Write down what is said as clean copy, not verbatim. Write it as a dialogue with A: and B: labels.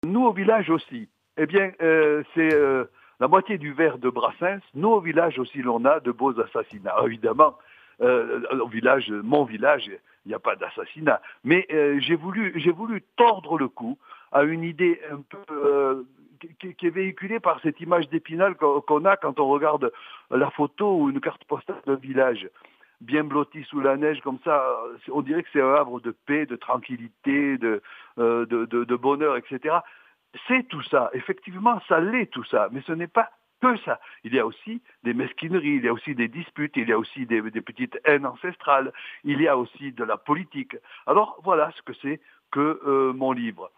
A: Nous, au village aussi. Eh bien, c'est la moitié du vers de Brassens. Nous, au village aussi, l'on a de beaux assassinats. Évidemment, au village, mon village, il n'y a pas d'assassinat. Mais j'ai voulu tordre le cou à une idée un peu qui est véhiculée par cette image d'Épinal qu'on a quand on regarde la photo ou une carte postale d'un village bien blotti sous la neige comme ça. On dirait que c'est un havre de paix, de tranquillité, de bonheur, etc. C'est tout ça. Effectivement, ça l'est tout ça. Mais ce n'est pas que ça. Il y a aussi des mesquineries, il y a aussi des disputes, il y a aussi des petites haines ancestrales, il y a aussi de la politique. Alors voilà ce que c'est que mon livre.